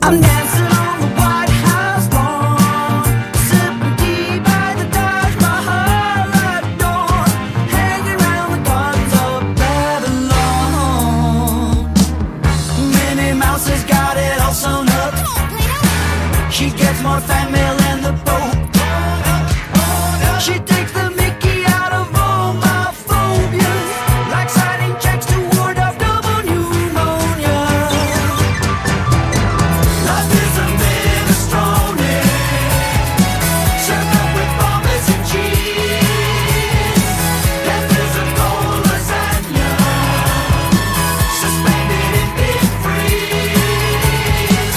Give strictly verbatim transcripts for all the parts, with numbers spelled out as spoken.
I'm dancing on the White House lawn, sipping tea by the Taj Mahal at dawn, hanging around the gardens of Babylon. Minnie Mouse has got it all sewn up. She gets more fan mail than the Pope. She takes the Mickey out of all my phobias, like signing checks to ward off double pneumonia. Life is a minestrone, served up with pommes and cheese. Death is a cold lasagna, suspended in deep freeze.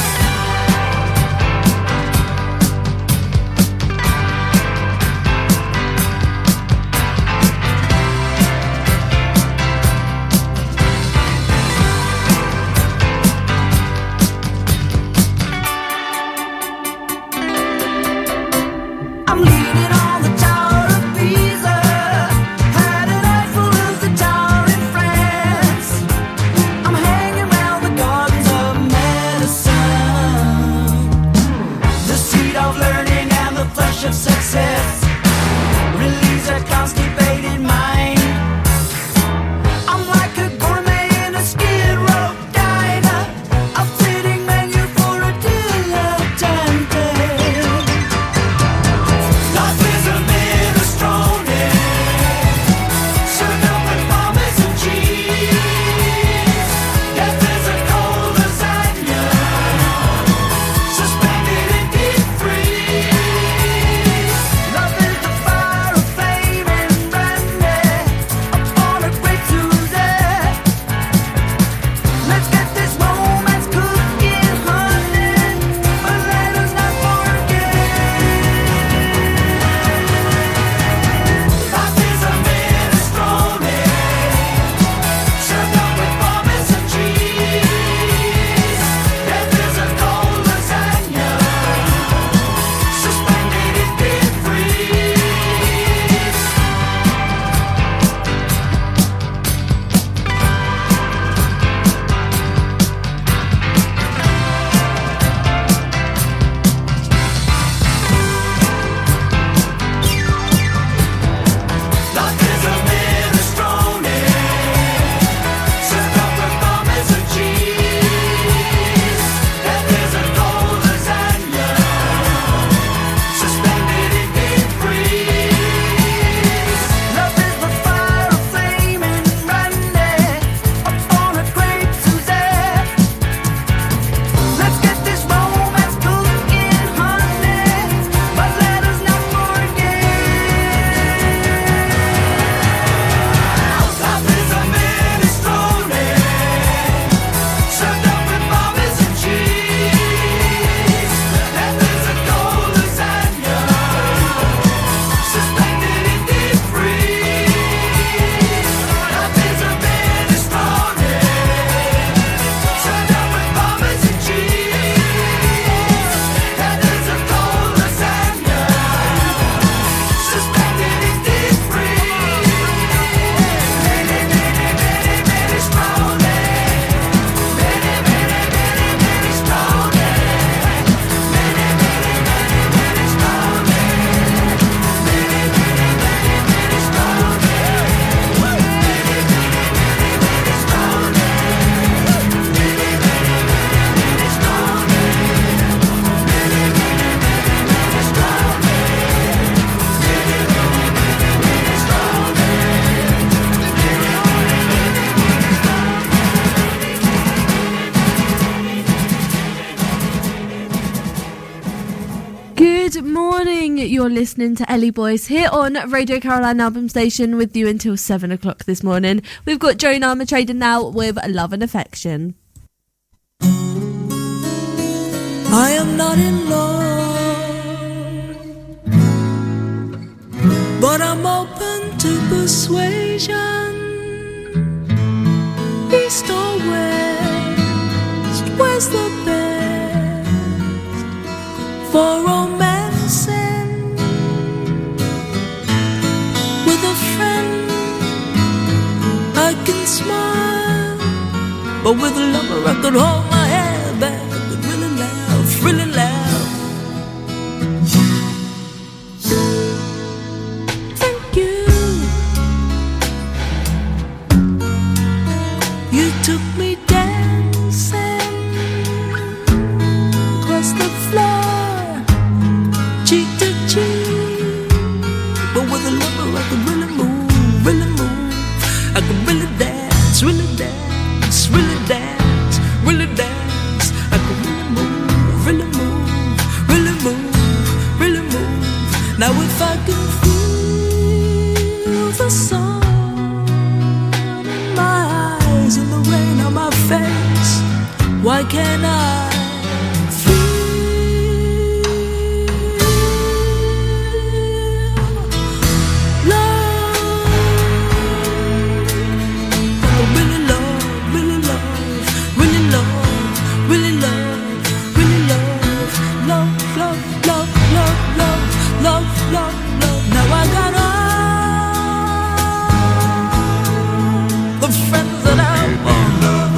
I'm leaning on the Tower of Pisa, had an eyeful of the tower in France. I'm hanging round the gardens of medicine, the seat of learning and the flesh of success, relieves a constipated mind. I'm like a gourmet in a skid row diner, a fitting menu for a dilettante. Life is a minestrone, served up with pommes and cheese. Death is a cold lasagna, suspended in deep freeze. Love is the fire of flame and brandy upon a great Tuesday. Let's get this romance cooking, honey, but let us not forget. Life is a minestrone, served up with pommes and cheese. Death is a cold lasagna, suspended in deep freeze. Life is a minestrone, served up with pommes and cheese. Death is a cold lasagna, suspended in deep freeze. Love is the fire of flame and brandy upon a great Tuesday. Let's get this romance cooking, honey, but let us not forget. Life is a minestrone, served up with pommes and cheese. Death is a cold lasagna, suspended in deep freeze. Life is a minestrone, served up with pommes and cheese. Death is a cold lasagna, suspended in deep freeze. Many, many, many, many strong, many, many, many, many strong, many, many, many, many strong, many, many, many, many strong, many, many, many, many strong, Good morning, you're listening to Ellie Boyce here on Radio Caroline Album Station with you until seven o'clock this morning. We've got Joan Armatrading now with Love and Affection. I am not in love, but I'm open to persuasion. East or west, where's the best for romancing with a friend? I can smile, but with a lover I could hold my head back, I could really laugh. really loud. Thank you. You took me dancing across the floor, cheek to cheek, but with a lover I could really move, really move. I could really dance, really dance, really dance, really dance. I could really move, really move, really move, really move. Now if I can feel the sun in my eyes and the rain on my face, why can't I feel love? I really love, really love, really love, really love, really love, love, love, love, love, love, love, love, love. Now I got all the friends that I want.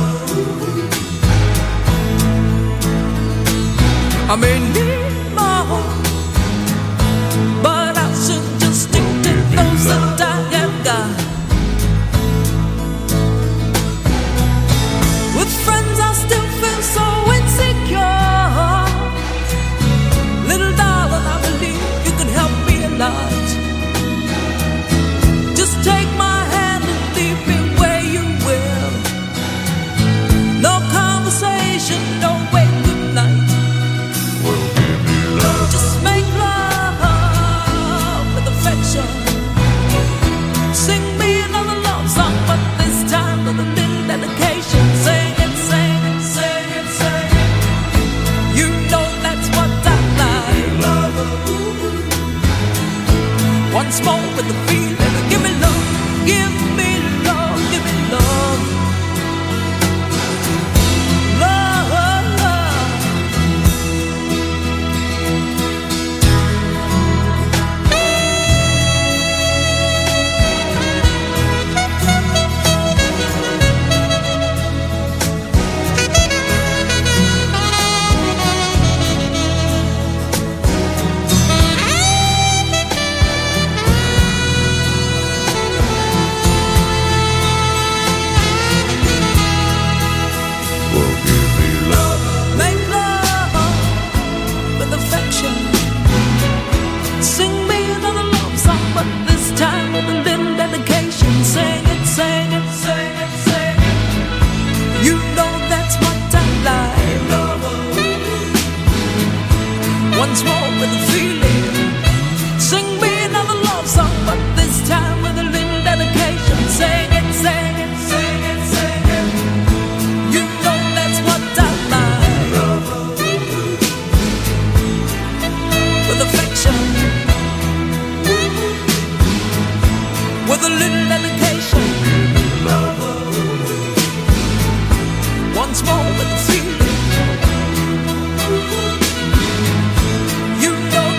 I may need more, but I should just stick to those that I have got. With friends I still feel so insecure. Little darling, I believe you can help me a lot. Just take my hand and lead me where you will. No conversation, no way, good night. Just make love with affection. Sing me another love song, but this time with a little dedication. Sing it, sing it, sing it, sing it. You know that's what I like. Once more with the feeling. Give me love, give me love, give me love. Love, love. Make love with affection. Sing me another love song, but this time with a little dedication. Sing it, sing it, sing it, sing it. You know that's what I like. Once more with a feeling. Sing me another love song, but this time with a little dedication. Sing it, sing it, sing it, sing it. You know that's what I like. With affection, with a little dedication. Once more with a feeling. You know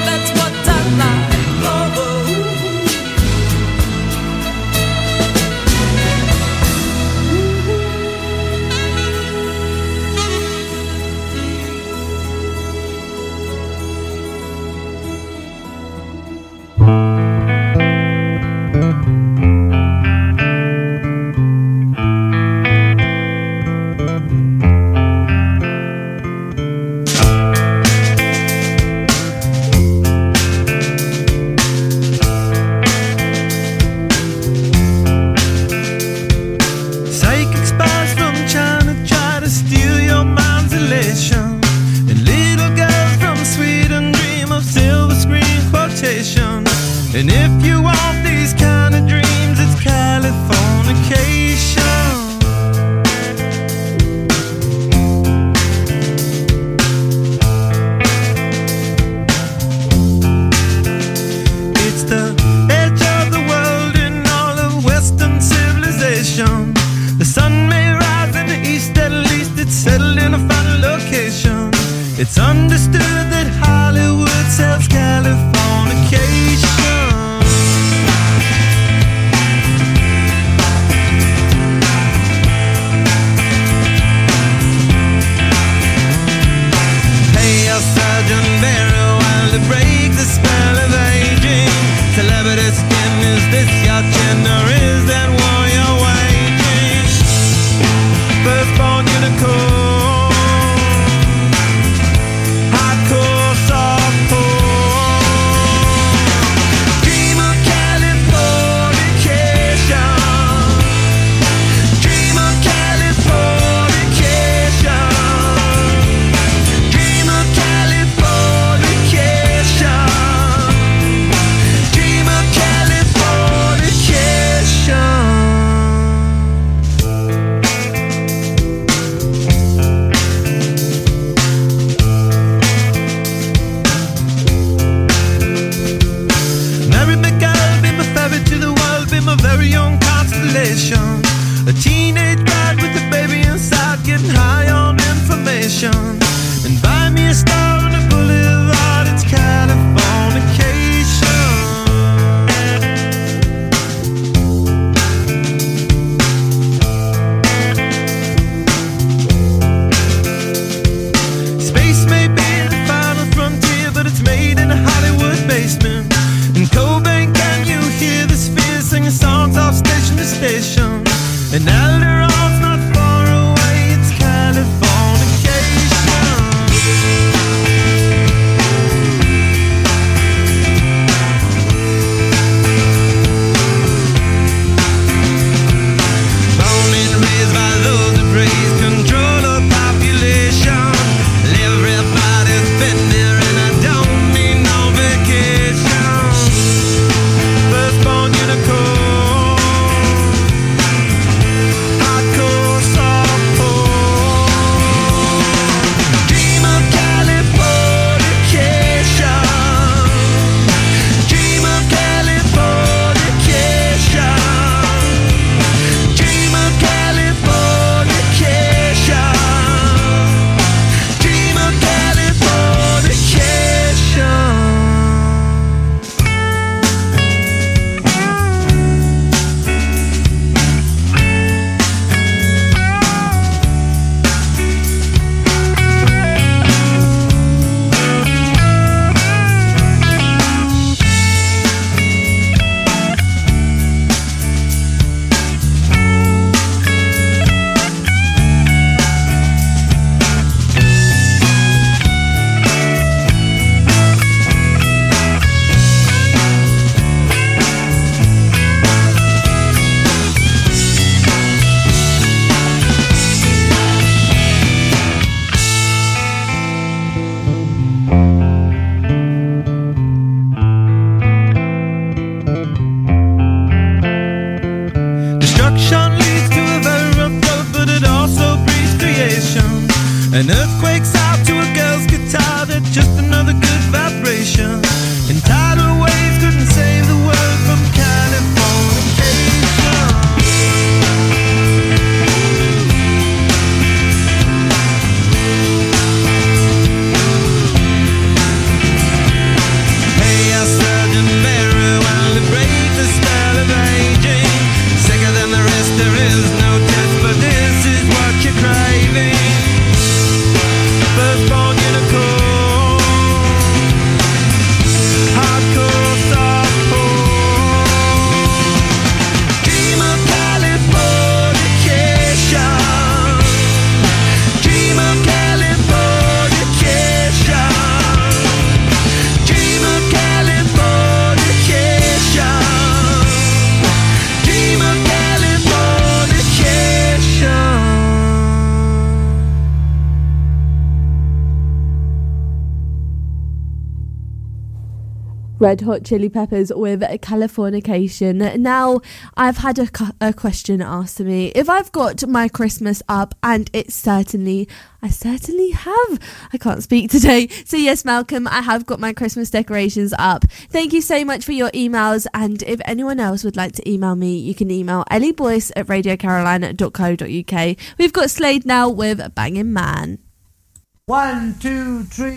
Red Hot Chili Peppers with Californication. Now, I've had a, a question asked to me. If I've got my Christmas up, and it's certainly, I certainly have. I can't speak today. So yes, Malcolm, I have got my Christmas decorations up. Thank you so much for your emails. And if anyone else would like to email me, you can email ellie boyce at radio carolina dot co dot uk. We've got Slade now with Bangin' Man. One, two, three.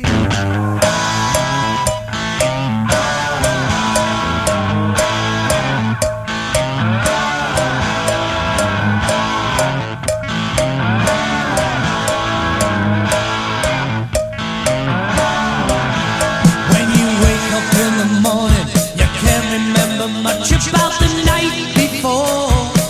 Much about the night before.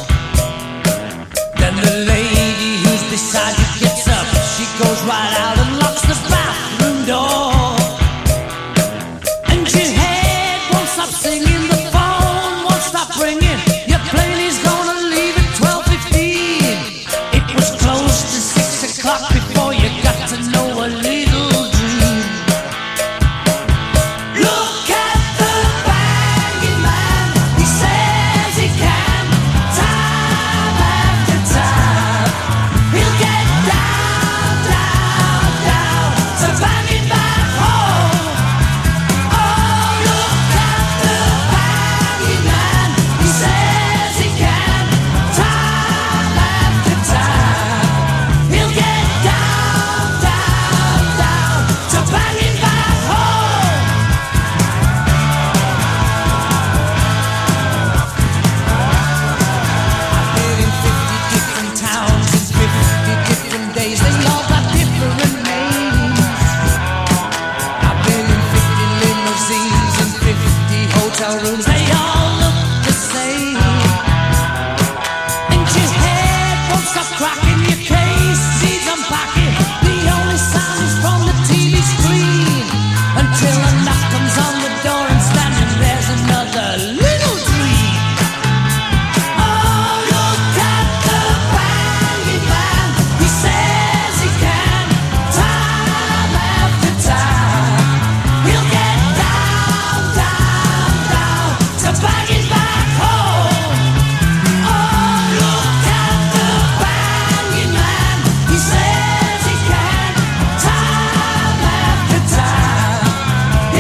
Then the lady who's beside you gets up. She goes right out and locks the bathroom door. And your head won't stop singing, the phone won't stop ringing. Your plane is gonna leave at twelve fifteen. It was close to six o'clock before you got to know a little dream. Look at the banging man. He says he can, time after time. He'll get down, down, down to banging back home. Oh, look at the banging man. He says he can, time after time. He'll get down, down, down to banging back home. I've been in fifty different towns in fifty different days. They all got different names. I've been in fifty limousines in fifty hotel rooms. They all look the same. And your head won't stop cracking. Your case needs unpacking. The only sound is from the T V screen. Until a knock comes on the door and standing there's another little dream. Oh, look at the banging man. He says he can, time after time. He'll get down, down, down to banging back home. Oh, look at the banging man. He says he can, time after time.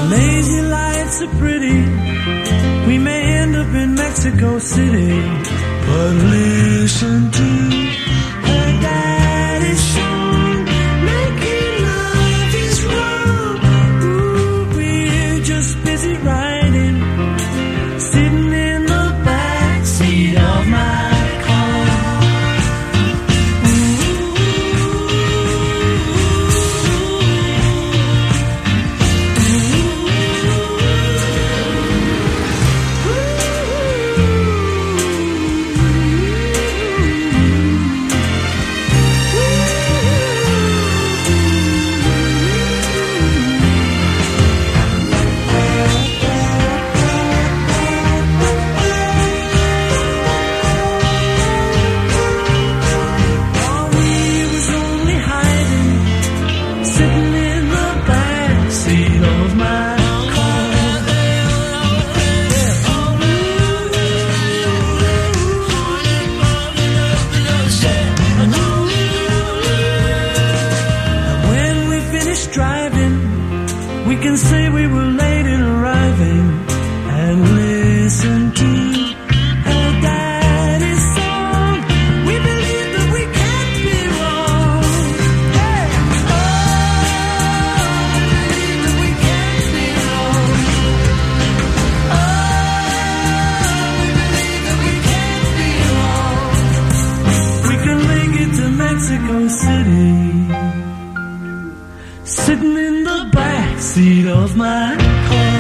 lazy lights are pretty. We may end up in Mexico City, but listen to her daddy's song. Making love is wrong. Ooh, we're just busy riding, sitting in the back seat of my car. Say we were late in arriving, and listen to her daddy's song. We believe that we can't be wrong. Hey! Oh, we believe that we can't be wrong. Oh, we believe that we can't be wrong. We can make it to Mexico City, sitting in the back seat of my car.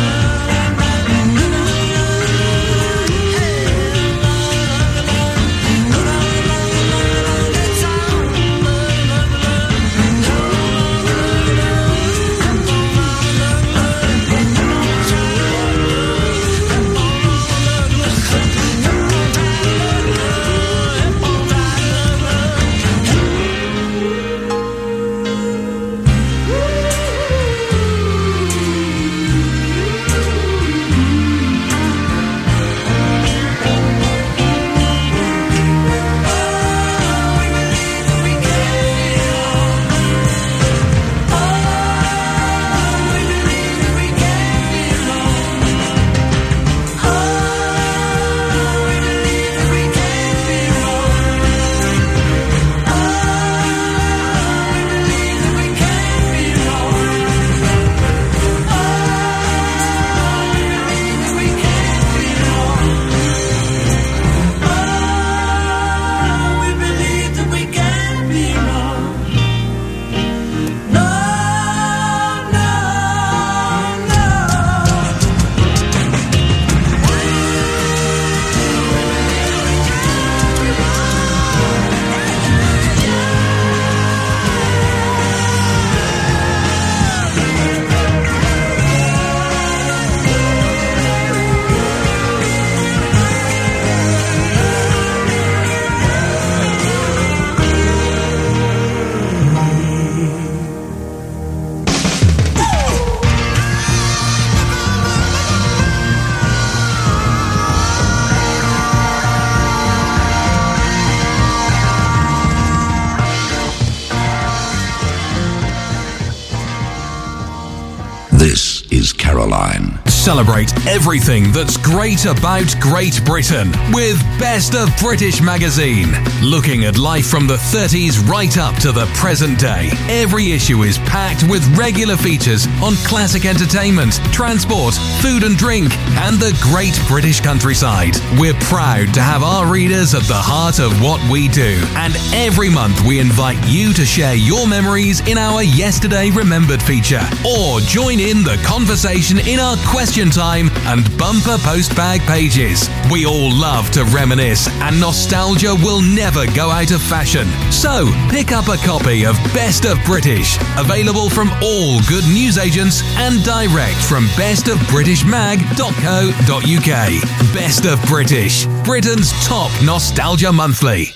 This is Caroline. Celebrate everything that's great about Great Britain with Best of British magazine. Looking at life from the thirties right up to the present day. Every issue is packed with regular features on classic entertainment, transport, food and drink, and the great British countryside. We're proud to have our readers at the heart of what we do. And every month we invite you to share your memories in our Yesterday Remembered feature, or join in the conversation in our question time and bumper postbag pages. We all love to reminisce, and nostalgia will never go out of fashion. So pick up a copy of Best of British, available from all good newsagents and direct from best of british mag dot co dot uk. Best of British, Britain's top nostalgia monthly.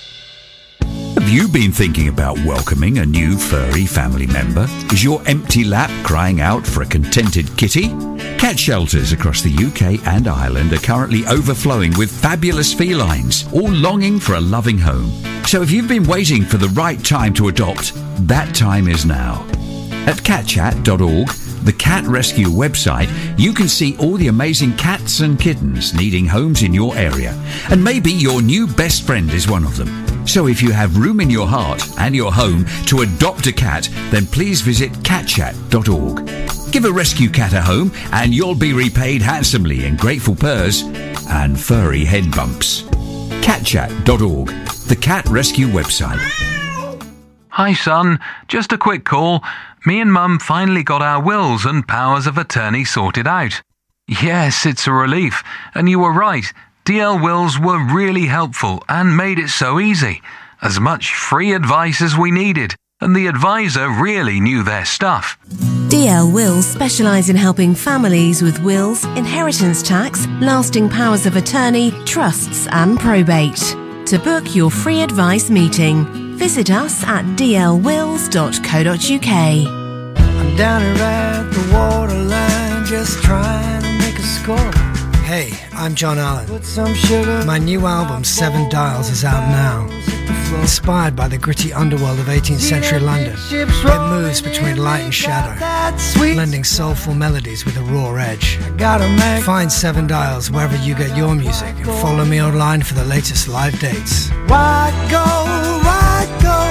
Have you been thinking about welcoming a new furry family member? Is your empty lap crying out for a contented kitty? Cat shelters across the U K and Ireland are currently overflowing with fabulous felines, all longing for a loving home. So if you've been waiting for the right time to adopt, that time is now. At cat chat dot org, the Cat Rescue website, you can see all the amazing cats and kittens needing homes in your area. And maybe your new best friend is one of them. So if you have room in your heart and your home to adopt a cat, then please visit cat chat dot org. Give a rescue cat a home and you'll be repaid handsomely in grateful purrs and furry head bumps. cat chat dot org, the Cat Rescue website. Hi son, just a quick call. Me and Mum finally got our wills and powers of attorney sorted out. Yes, it's a relief, and you were right. D L wills were really helpful and made it so easy. As much free advice as we needed, and the advisor really knew their stuff. D L Wills specialise in helping families with wills, inheritance tax, lasting powers of attorney, trusts and probate. To book your free advice meeting, visit us at d l wills dot co dot u k. I'm down here at the waterline, just trying to make a score. Hey, I'm John Allen. Put some sugar. My new album, Seven Dials, is out now. Inspired by the gritty underworld of eighteenth century London, it moves between light and shadow, blending soulful melodies with a raw edge. Find Seven Dials wherever you get your music and follow me online for the latest live dates. Why go, why go?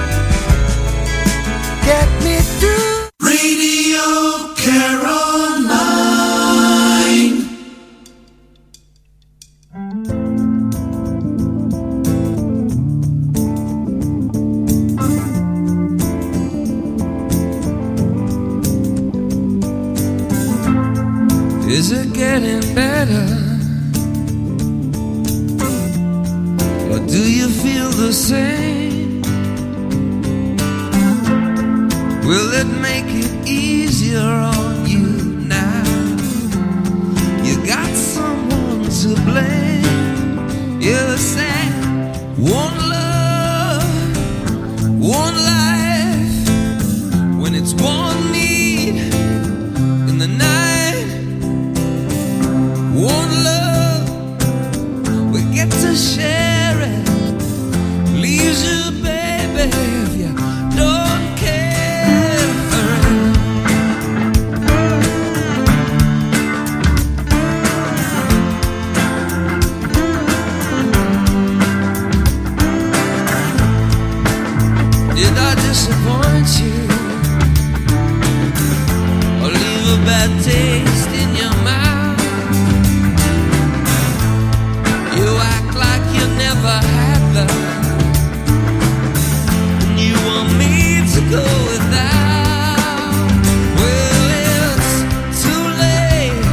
Get me through Radio Caroline. Is it getting better? Or do you feel the same? Will it make it easier on you now? You got someone to blame. You're sad. One love, one life. When it's one need in the night. One love, we get to share it. Leaves you, baby, if you don't care for it. Did I disappoint you? Or leave a bad taste in your mouth? Never had love, and you want me to go without. Well, it's too late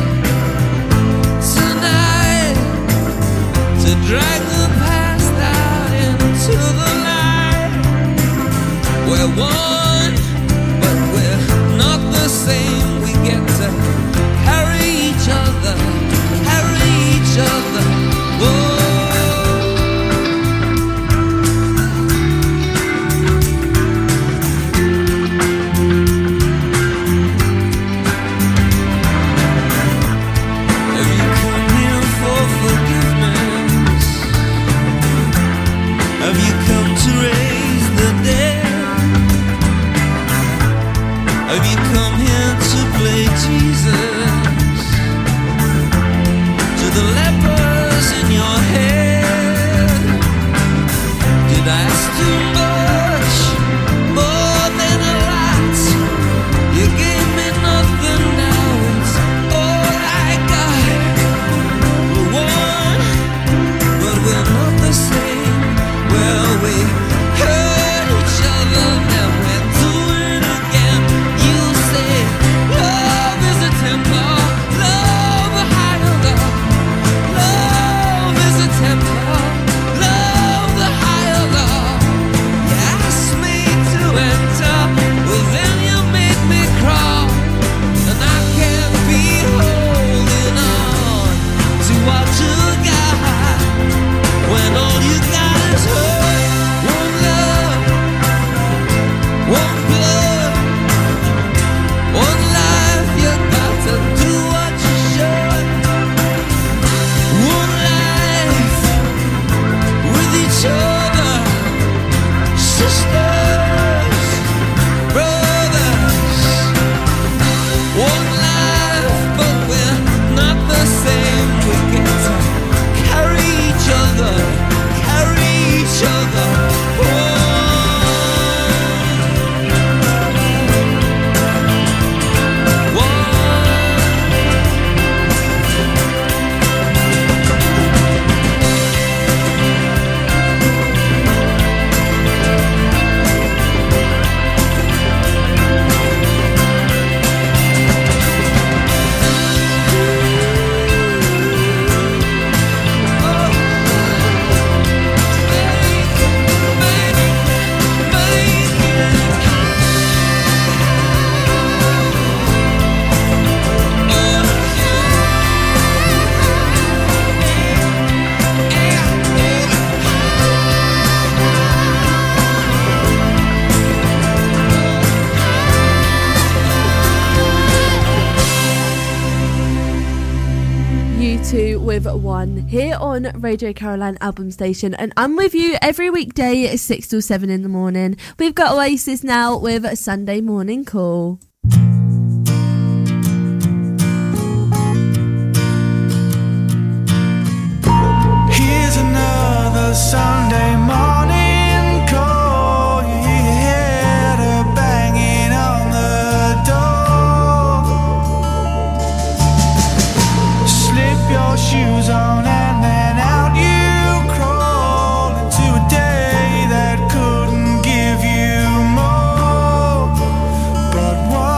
tonight to drag the past out into the light. We're one, but we're not the same. We get to carry each other, carry each other. Whoa. Two with One here on Radio Caroline Album Station, and I'm with you every weekday at six till seven in the morning. We've got Oasis now with a Sunday Morning Call. Here's another Sunday morning call. You hear her banging on the door. Slip your shoes on and then out you crawl into a day that couldn't give you more. But what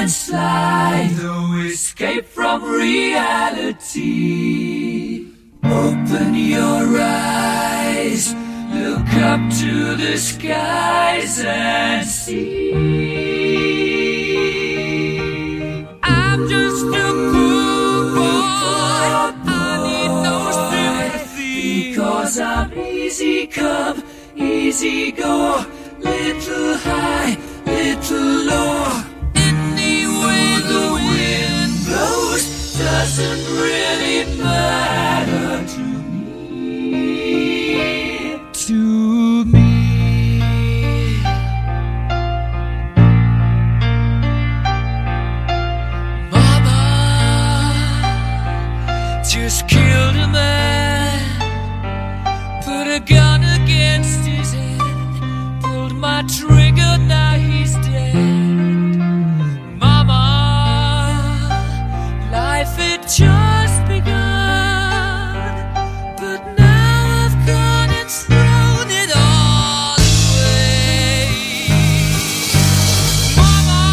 and slide. No escape from reality. Open your eyes, look up to the skies and see. I'm just a poor boy, I need no sympathy. Because I'm easy come, easy go, little high, little low. Any way the wind blows doesn't really matter to me, to me. Mama just killed a man, put a gun against his head, pulled my trigger, now he's dead. Mama, life had just begun, but now I've gone and thrown it all away. Mama,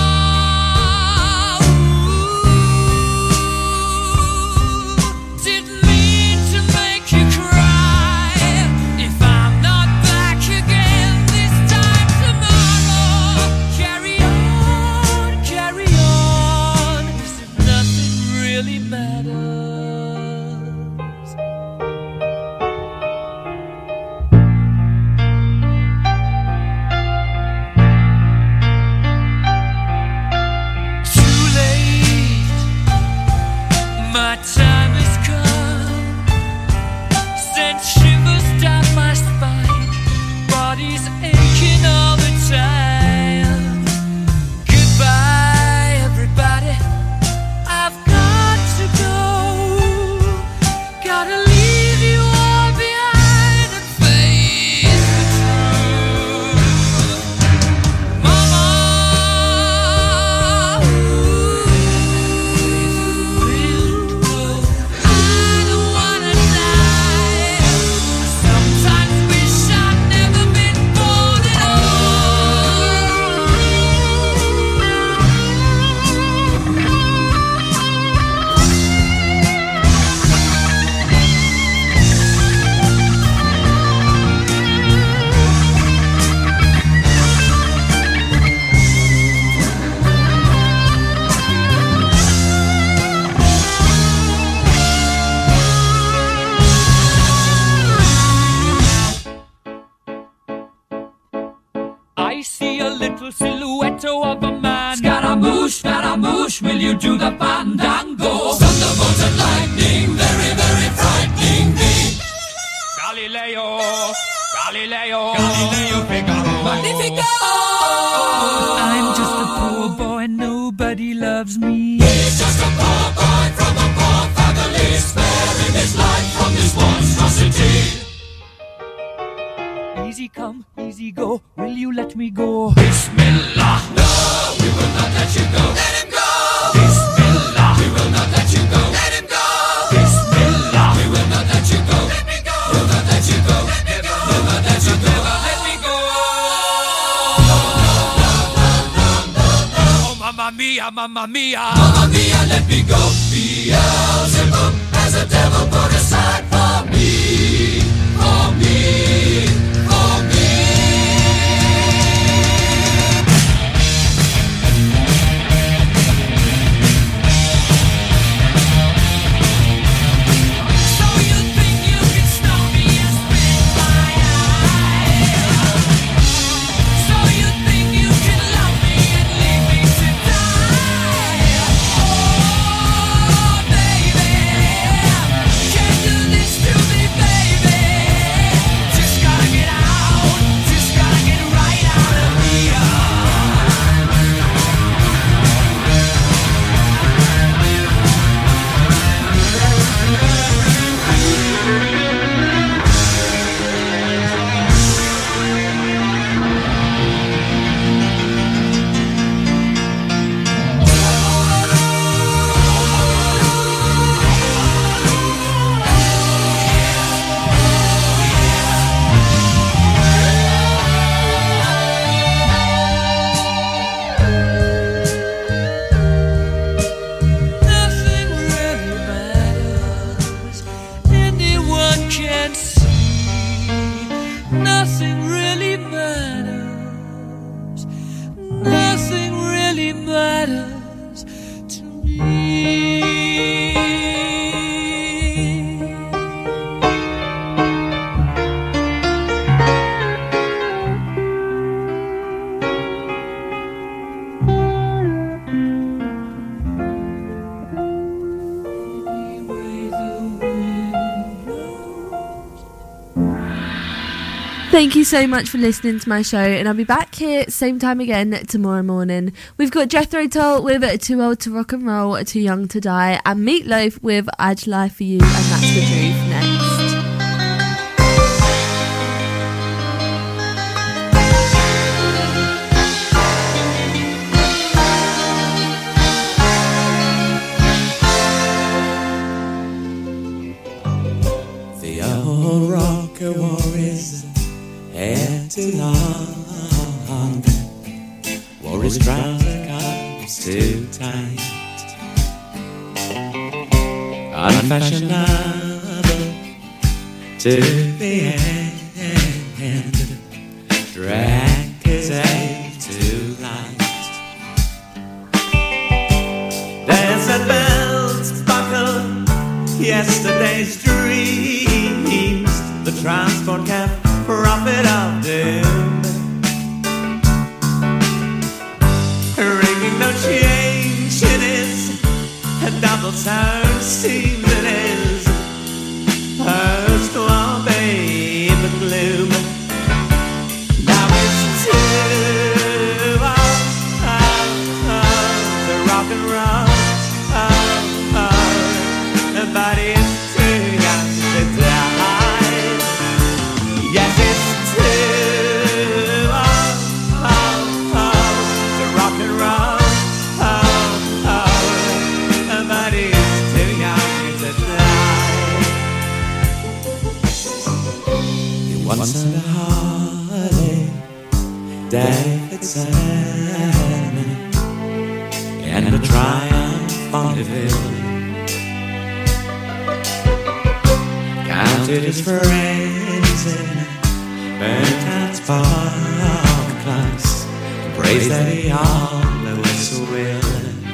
ooh, didn't mean to make you cry. If I'm not back again this time tomorrow, carry on, carry on, as if nothing really matters. Too late, my time has come. Sent shivers down my spine, body's aching all the time. Goodbye, everybody, I've got to go. Gotta leave you all behind and face the truth. Mama, ooh, I don't wanna die. Sometimes wish I'd never been born at I see a little silhouette of a man. Scaramouche, Scaramouche, will you do the fandango? Thunderbolt and lightning, very, very frightening me. Galileo, Galileo, Galileo Figaro, Magnifico. I'm just a poor boy, nobody loves me. He's just a poor boy from a poor family, sparing his life from this monstrosity. Easy come, easy go, will you let me go? Bismillah, no, we will not let you go. Let him go! Bismillah, we will not let you go. Let him go! Bismillah, we will not let you go. Let me go! We'll not let you go. Let me go! We'll not let you go. Let me go! No, no, no, no, no, no, no. Oh, mamma mia, mamma mia. Mamma mia, let me go. Beelzebub has a devil put aside for me. For me. For me. So you think you can stop me and spit my eye? So you think you can love me and leave me to die? Oh, baby, can't do this to me, baby. Just gotta Thank you so much for listening to my show, and I'll be back here same time again tomorrow morning. We've got Jethro Tull with Too Old to Rock and Roll, Too Young to Die, and Meatloaf with I'd Lie For You, and That's the Truth next. The old rocker wore his hair too long, wore his trouser cuffs too tight, unfashionable to the end, drank his ale too light. Desert bells buckle yesterday's dreams, the transport cab prophet of doom, ringing no change in his double tone seemed in his post to obey the gloom. Now it's too old, oh, oh, to rock and roll, oh, oh, but it's too young to die. Yes, it's too old, oh, oh, to rock and roll, oh, oh, but it's too young to die. He once had a Harley Davidson and a Triumph Bonneville. Counted his friends in burnt out spark plugs, praised that he always will.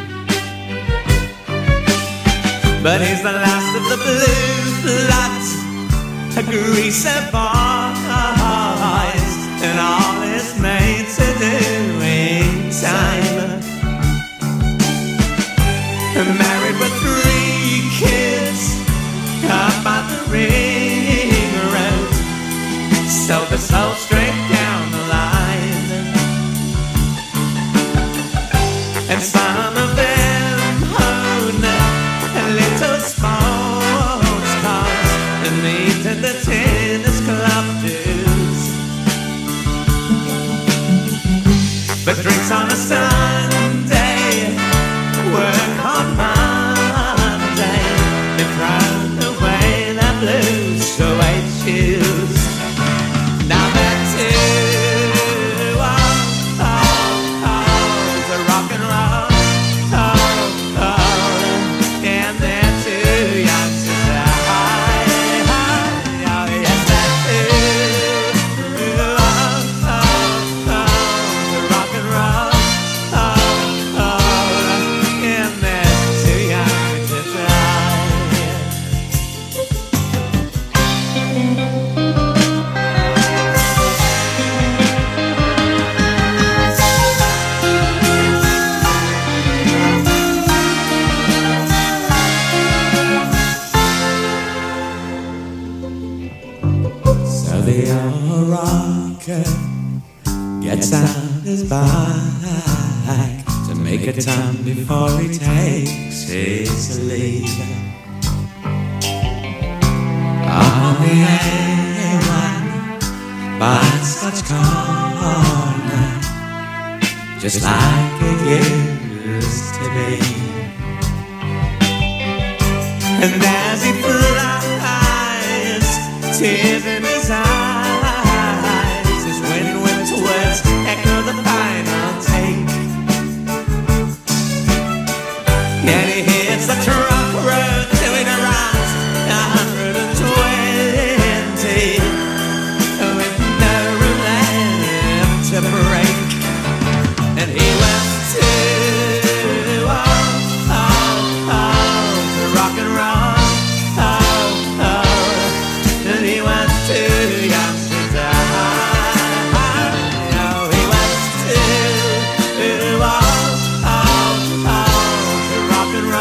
But he's the last of the blue bloods, a greaser boys, and all his mates are doing time. Married with three kids, up on the ring road, sold the soul straight down the line. And some of them own little sports cars and meet at the tennis club dues. But drinks on a Sunday, work on Monday, and throw away the blue suede shoes. Now they're too old, oh, oh, to rock and roll, oh, oh, and they're too young to die. Oh, yes, they're too old, oh, oh, to rock and roll, oh, oh, and they're too young to die. So the old rocker gets out his bike to make a time before he takes his leave. On the A one by Scotch Corner, just like it used to be. And as he flies, tears in his eyes, his wind whipped words echo the final take. And he hits the truck road till it runs a hundred and twenty, with no room left to break. And he went too old, oh, oh, to rock and roll, oh, oh, and he went too young to die. Oh, he went too old, oh, oh, to rock and roll.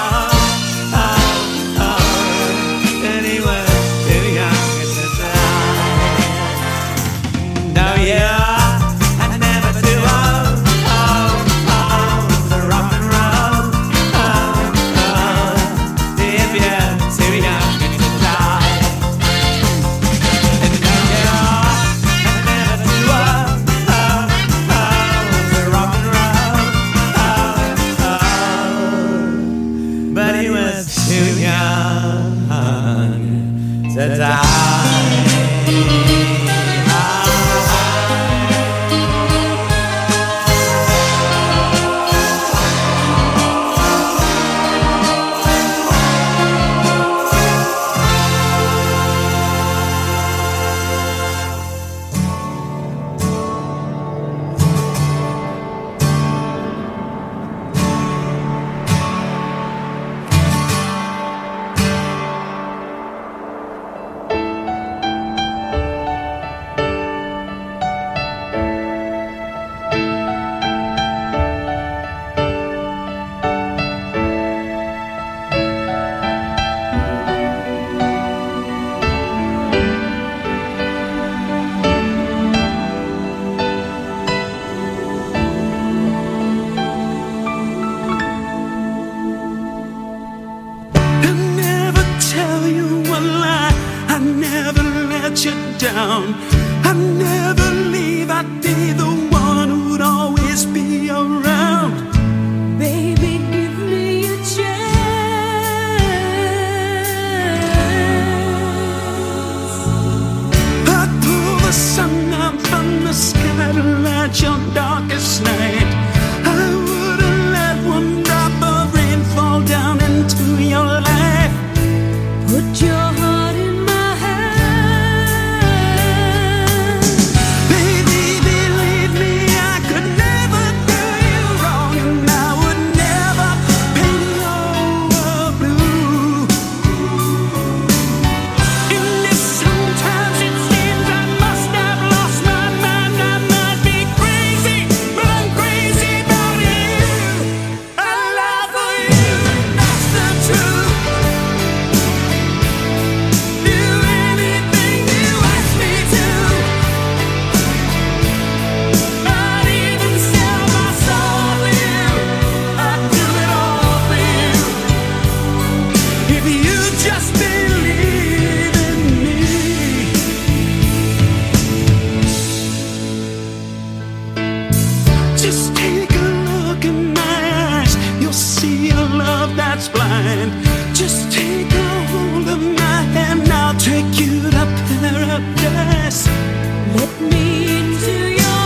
heart's blind. Just take a hold of my hand, I'll take you to paradise. Let me into your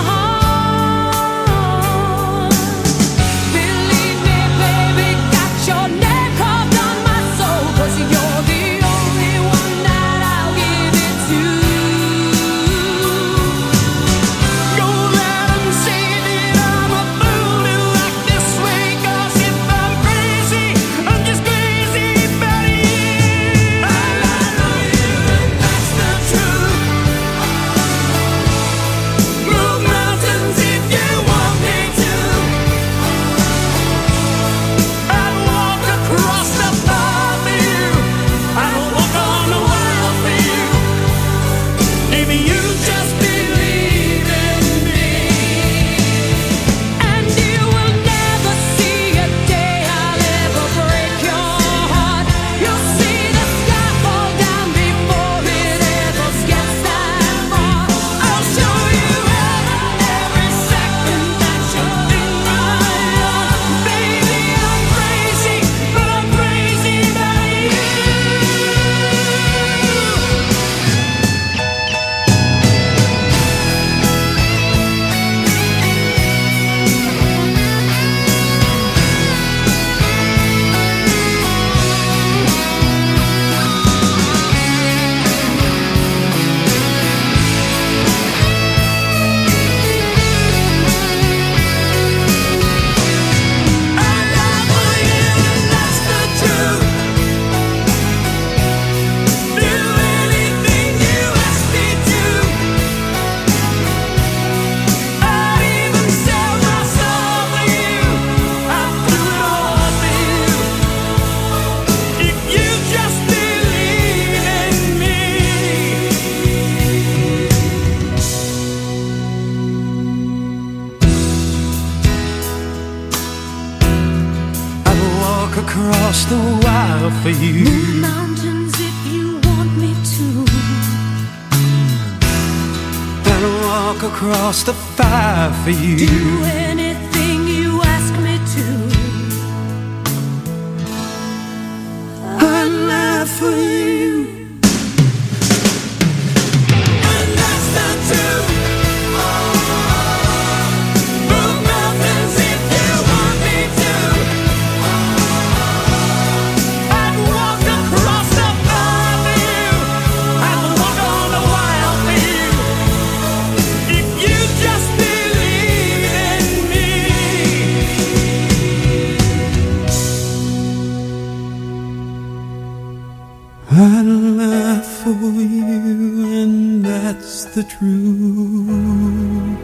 heart. Believe me, baby, got your name carved on my soul, 'cause you're the only one that I'll give it to. Go let 'em say that I'm a fool who act this way, 'cause if I'm crazy, I'm just crazy about you. I love you, and that's the truth. Move mountains if you want me to. I'd walk across the fire for you. I'd walk on the wall for you. If you just believe in me. And you will never see a day I'll ever break your heart. You'll see the sky fall down before it ever gets that far. I'll show you heaven every second that you're in my arms. Baby, I'm crazy, but I'm crazy about you. I love you, and that's the truth. Do anything you ask me to. I'd even sell my soul for you. I'd do it all for you. If you just believe in me. I'd walk across the wild for you. Move mountains if you want me to. I'd walk across the fire for you. Do anything you ask me to. I'd laugh for you. And that's the truth. Move mountains if you want me to. I'd walk across the fire for you. I'd walk on the wild for you. If you just believe in me. I'd laugh for you, and that's the truth.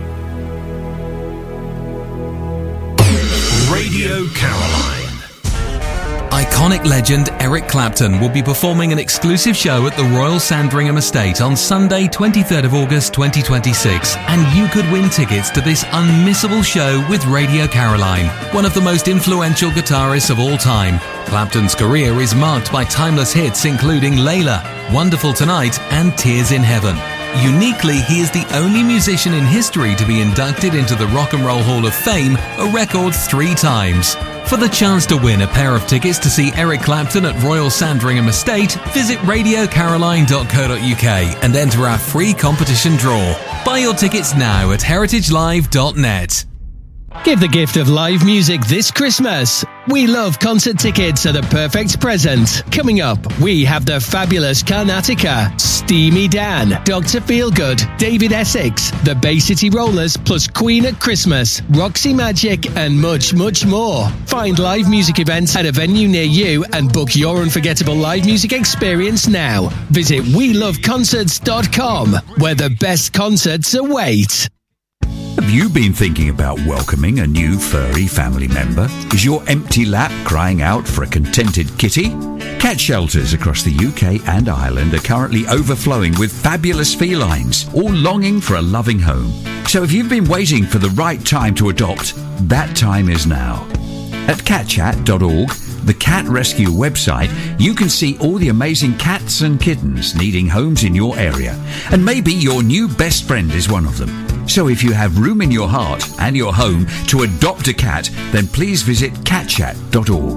Radio Caroline. Iconic legend Eric Clapton will be performing an exclusive show at the Royal Sandringham Estate on Sunday, twenty-third of August twenty twenty-six, and you could win tickets to this unmissable show with Radio Caroline, one of the most influential guitarists of all time. Clapton's career is marked by timeless hits including Layla, Wonderful Tonight, and Tears in Heaven. Uniquely, he is the only musician in history to be inducted into the Rock and Roll Hall of Fame a record three times. For the chance to win a pair of tickets to see Eric Clapton at Royal Sandringham Estate, visit radio caroline dot co dot uk and enter our free competition draw. Buy your tickets now at heritage live dot net. Give the gift of live music this Christmas. We Love concert tickets are the perfect present. Coming up, we have the fabulous Carnatica, Steamy Dan, Doctor Feelgood, David Essex, the Bay City Rollers, plus Queen at Christmas, Roxy Magic, and much, much more. Find live music events at a venue near you and book your unforgettable live music experience now. Visit we love concerts dot com, where the best concerts await. Have you been thinking about welcoming a new furry family member? Is your empty lap crying out for a contented kitty? Cat shelters across the U K and Ireland are currently overflowing with fabulous felines, all longing for a loving home. So if you've been waiting for the right time to adopt, that time is now. At cat chat dot org, the cat rescue website, you can see all the amazing cats and kittens needing homes in your area. And maybe your new best friend is one of them. So if you have room in your heart and your home to adopt a cat, then please visit cat chat dot org.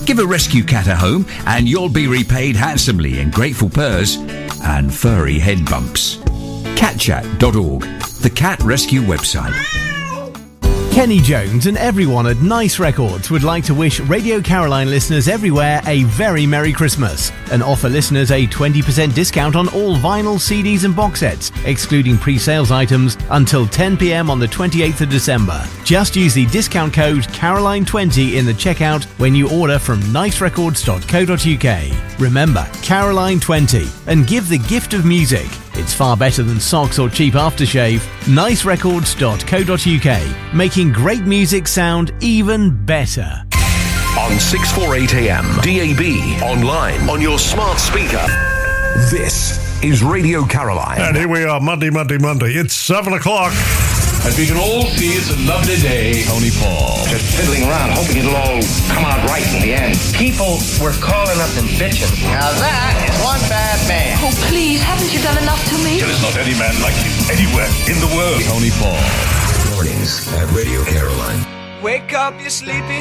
Give a rescue cat a home and you'll be repaid handsomely in grateful purrs and furry head bumps. cat chat dot org, the cat rescue website. Kenny Jones and everyone at Nice Records would like to wish Radio Caroline listeners everywhere a very Merry Christmas and offer listeners a twenty percent discount on all vinyl, C Ds and box sets, excluding pre-sales items, until ten p.m. on the twenty-eighth of December. Just use the discount code Caroline twenty in the checkout when you order from nice records dot co dot uk. Remember, Caroline twenty, and give the gift of music. It's far better than socks or cheap aftershave. nice records dot co dot uk, making great music sound even better. On six forty-eight A M, D A B, online, on your smart speaker. This is Radio Caroline. And here we are, Monday, Monday, Monday. It's seven o'clock. As we can all see, it's a lovely day, Tony Paul. Just fiddling around, hoping it'll all come out right in the end. People were calling up and bitching. Now that is one bad man. Oh, please, haven't you done enough to me? There is not any man like you anywhere in the world, Tony Paul. Mornings at Radio Caroline. Wake up, you sleepy